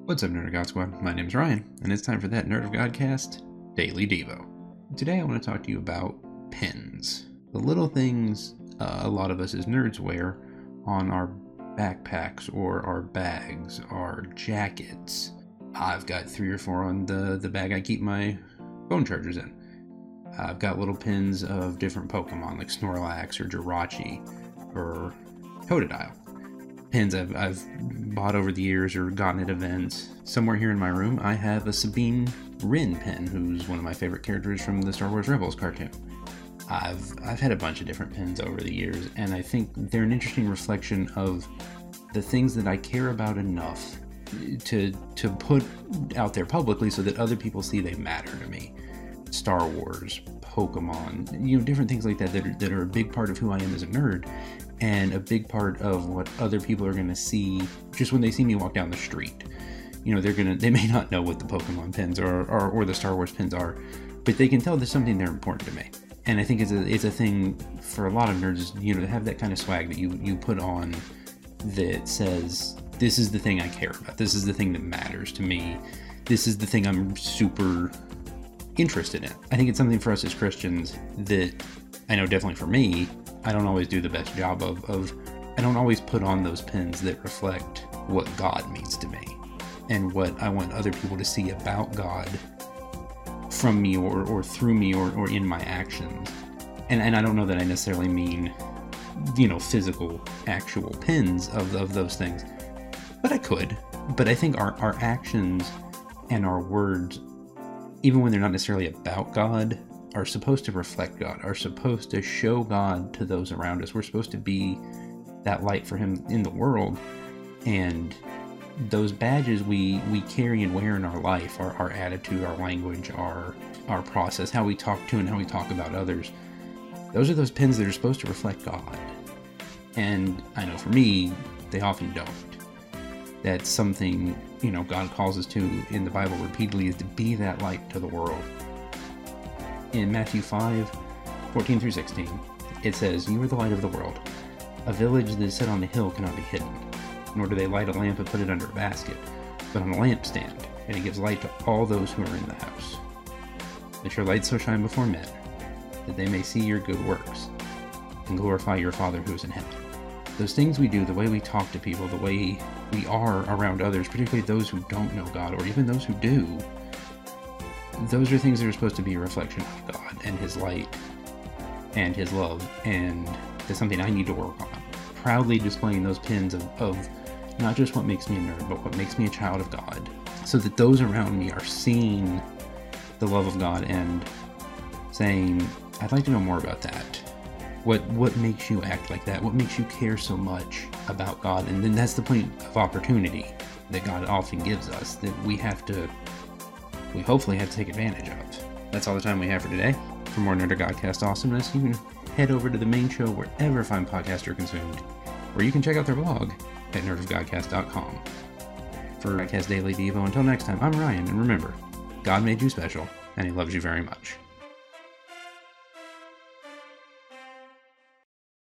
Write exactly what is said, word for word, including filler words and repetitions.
What's up, Nerd of God Squad? My name's Ryan, and it's time for that Nerd of Godcast Daily Devo. Today I want to talk to you about pins. The little things uh, a lot of us as nerds wear on our backpacks or our bags, our jackets. I've got three or four on the, the bag I keep my phone chargers in. I've got little pins of different Pokemon like Snorlax or Jirachi or Totodile. Pins I've, I've bought over the years or gotten at events. Somewhere here in my room, I have a Sabine Wren pin, who's one of my favorite characters from the Star Wars Rebels cartoon. I've I've had a bunch of different pins over the years, and I think they're an interesting reflection of the things that I care about enough to to put out there publicly so that other people see they matter to me. Star Wars, Pokemon, you know, different things like that that are, that are a big part of who I am as a nerd, and a big part of what other people are going to see just when they see me walk down the street. You know, they're gonna they may not know what the Pokemon pins are or, or the Star Wars pins are, but they can tell there's something there important to me. And I think it's a it's a thing for a lot of nerds, you know, to have that kind of swag that you you put on that says, this is the thing I care about. This is the thing that matters to me. This is the thing I'm super interested in. I think it's something for us as Christians that I know definitely for me, I don't always do the best job of, of I don't always put on those pins that reflect what God means to me and what I want other people to see about God from me or, or through me or, or in my actions. And and I don't know that I necessarily mean, you know, physical, actual pins of, of those things, but I could. But I think our, our actions and our words, even when they're not necessarily about God, are supposed to reflect God, are supposed to show God to those around us. We're supposed to be that light for Him in the world. And those badges we, we carry and wear in our life, our, our attitude, our language, our, our process, how we talk to and how we talk about others, those are those pins that are supposed to reflect God. And I know for me, they often don't. That's something, you know, God calls us to in the Bible repeatedly, is to be that light to the world. In Matthew five, fourteen through sixteen, it says, "You are the light of the world. A village that is set on a hill cannot be hidden, nor do they light a lamp and put it under a basket, but on a lampstand, and it gives light to all those who are in the house. Let your light so shine before men, that they may see your good works, and glorify your Father who is in heaven." Those things we do, the way we talk to people, the way we are around others, particularly those who don't know God, or even those who do, those are things that are supposed to be a reflection of God and His light and His love, and that's something I need to work on. Proudly displaying those pins of, of not just what makes me a nerd, but what makes me a child of God, so that those around me are seeing the love of God and saying, I'd like to know more about that. What what makes you act like that? What makes you care so much about God? And then that's the point of opportunity that God often gives us, that we have to, we hopefully have to take advantage of. That's all the time we have for today. For more Nerd of Godcast awesomeness, you can head over to the main show wherever fine podcasts are consumed, or you can check out their blog at nerd of godcast dot com. For Godcast Daily Devo, until next time, I'm Ryan, and remember, God made you special, and He loves you very much.